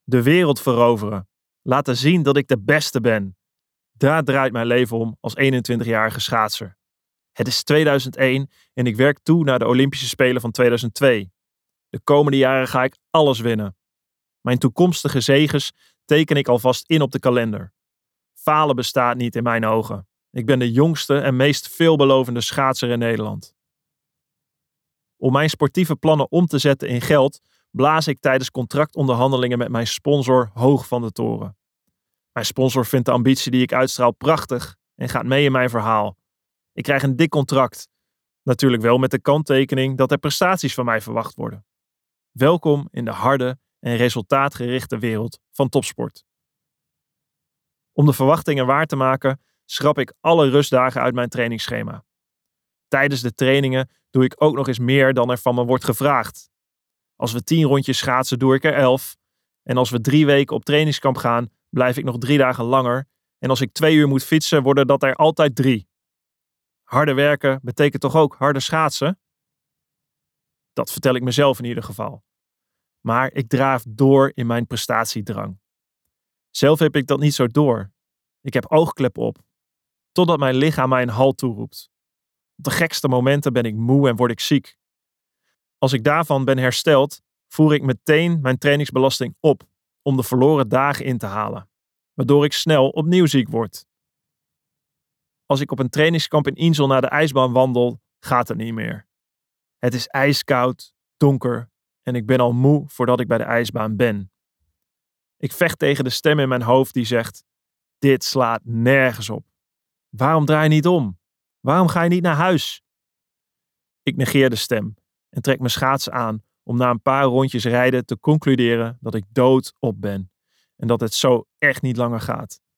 De wereld veroveren. Laten zien dat ik de beste ben. Daar draait mijn leven om als 21-jarige schaatser. Het is 2001 en ik werk toe naar de Olympische Spelen van 2002. De komende jaren ga ik alles winnen. Mijn toekomstige zeges teken ik alvast in op de kalender. Falen bestaat niet in mijn ogen. Ik ben de jongste en meest veelbelovende schaatser in Nederland. Om mijn sportieve plannen om te zetten in geld, blaas ik tijdens contractonderhandelingen met mijn sponsor hoog van de toren. Mijn sponsor vindt de ambitie die ik uitstraal prachtig en gaat mee in mijn verhaal. Ik krijg een dik contract. Natuurlijk wel met de kanttekening dat er prestaties van mij verwacht worden. Welkom in de harde en resultaatgerichte wereld van topsport. Om de verwachtingen waar te maken, schrap ik alle rustdagen uit mijn trainingsschema. Tijdens de trainingen doe ik ook nog eens meer dan er van me wordt gevraagd. Als we 10 rondjes schaatsen, doe ik er 11. En als we 3 weken op trainingskamp gaan, blijf ik nog 3 dagen langer. En als ik 2 uur moet fietsen, worden dat er altijd 3. Harde werken betekent toch ook harde schaatsen? Dat vertel ik mezelf in ieder geval. Maar ik draaf door in mijn prestatiedrang. Zelf heb ik dat niet zo door. Ik heb oogkleppen op. Totdat mijn lichaam mij een halt toeroept. Op de gekste momenten ben ik moe en word ik ziek. Als ik daarvan ben hersteld, voer ik meteen mijn trainingsbelasting op om de verloren dagen in te halen, waardoor ik snel opnieuw ziek word. Als ik op een trainingskamp in Insel naar de ijsbaan wandel, gaat het niet meer. Het is ijskoud, donker en ik ben al moe voordat ik bij de ijsbaan ben. Ik vecht tegen de stem in mijn hoofd die zegt: dit slaat nergens op. Waarom draai je niet om? Waarom ga je niet naar huis? Ik negeer de stem en trek mijn schaatsen aan om na een paar rondjes rijden te concluderen dat ik doodop ben en dat het zo echt niet langer gaat.